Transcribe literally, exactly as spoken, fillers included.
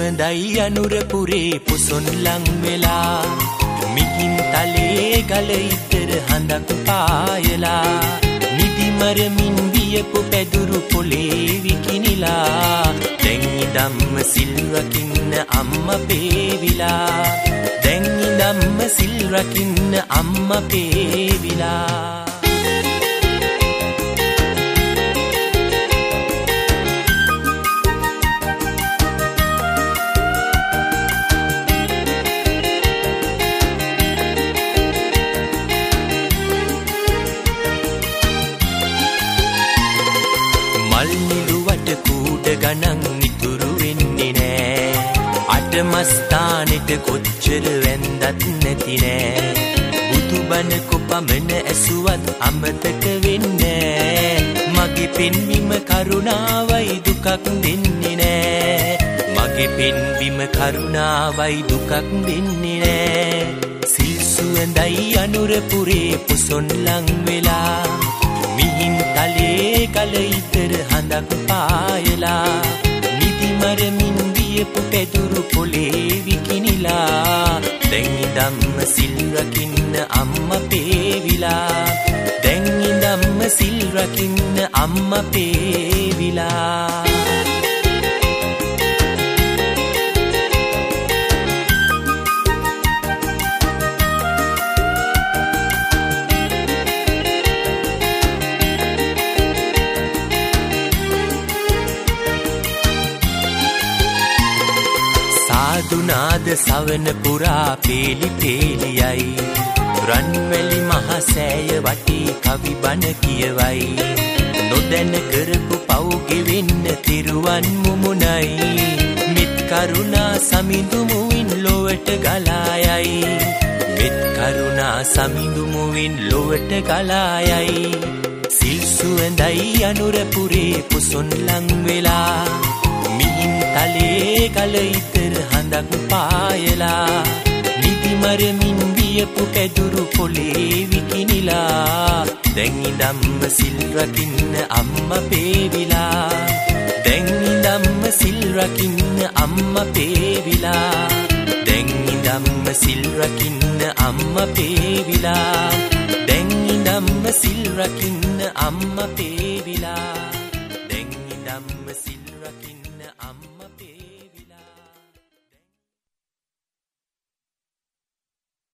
සුවඳයි අනුර පුරේ පුසොන් ලං වෙලා මිහින් තලේ ගල ඉතර හඳක් පායලා නිදි මරමින් වියපු පැදුරු පොලේ විකිනිලා දැන් ඉදම්ම සිල් රකින්න අම්මා පේවිලා දැන් ඉදම්ම සිල් රකින්න අම්මා පේවිලා මල් නිලුවට කූඩ ගණන් ඉතුරු වෙන්නේ නෑ අට මස්ථානෙට කොච්චර වැන්දත් නැති නෑ බුදුබණ කොපමණ ඇසුවත් අමතක වෙන්නේ මගේ පෙන්වීම කරුණාවයි දුකක් දෙන්නේ නෑ මගේ පෙන්වීම කරුණාවයි දුකක් දෙන්නේ නෑ සිල් සුවඳයි අනුර පුරේ පුසොන් ලං වෙලා මිහින් තලේ ගල ඉතර හඳක් පායලා නිදි මරමින් වියපු පැදුරු පොලේ විකිනිලා දැන් ඉදම්ම සිල් රකින්න අම්මා පේවිලා දැන් ඉදම්ම සිල් රකින්න අම්මා පේවිලා සාදුනාද සවන පුරා පේලි පේලියයි රන්වැලි මහසෑය වටේ කවි බණ කියවයි නොදැන කරපු පව් ගෙවෙන්න තිරුවන් මුමුණයි මෙත් කරුණා සමිඳුමුවින් ලොවට ගලායයි මෙත් කරුණා සමිඳුමුවින් ලොවට ගලායයි සිල් සුවඳයි අනුර පුරේ පුසොන් ලං වෙලා මිහින් තලේ ගල ඉතර හඳක් පායලා නිදි මරමින් වියපු පැදුරු පොලේ විකිනිලා දැන් ඉදම්ම සිල් රකින්න අම්මා පේවිලා දැන් ඉදම්ම සිල් රකින්න අම්මා පේවිලා දැන් ඉදම්ම සිල් රකින්න අම්මා පේවිලා දැන් ඉදම්ම සිල් රකින්න අම්මා පේවිලා දැන් ඉදම්ම සිල්